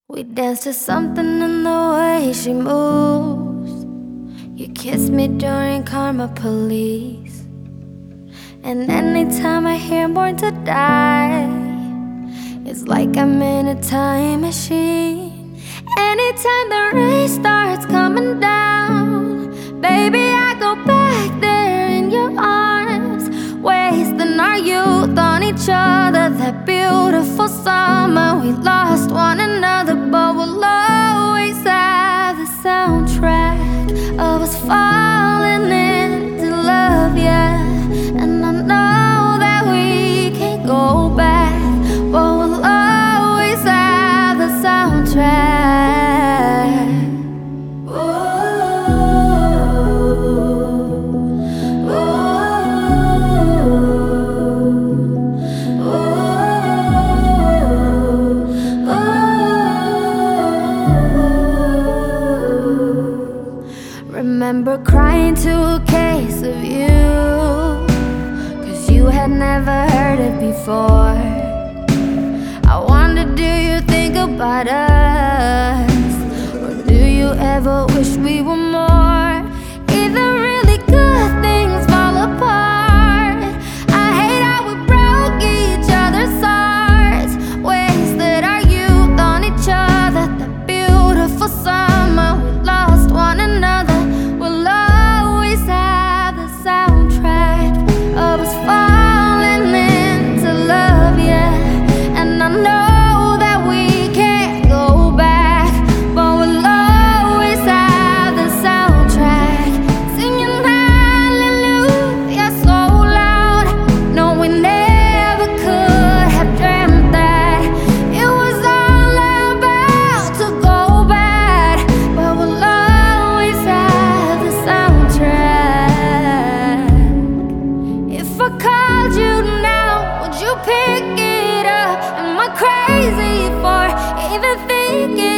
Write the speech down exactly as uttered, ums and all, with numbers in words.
We dance to something in the way she moves. You kiss me during Karma Police. And anytime I hear Born to Die, it's like I'm in a time machine. Anytime the rain starts coming down, baby, I go back there in your arms, wasting our youth on each other. That beautiful summer, we lost one another, but we'll always have the soundtrack of us falling into love, yeah. And I know that we can't go back, but we'll always have the soundtrack. Remember crying to a case of you, 'cause you had never heard it before. I wonder, do you think about us? Or do you ever wish we were more? Even really good things fall apart. I hate how we broke each other's hearts, wasted our youth on each other. That beautiful summer, we lost one another. We'll always have the soundtrack of us falling into love, yeah. And I know that we can't go back, but we'll always have the soundtrack. Singing hallelujah so loud. No, we never could have dreamt that it was all about to go bad, but we'll always have the soundtrack. If I called you now, would you pick it up? Am I crazy for even thinking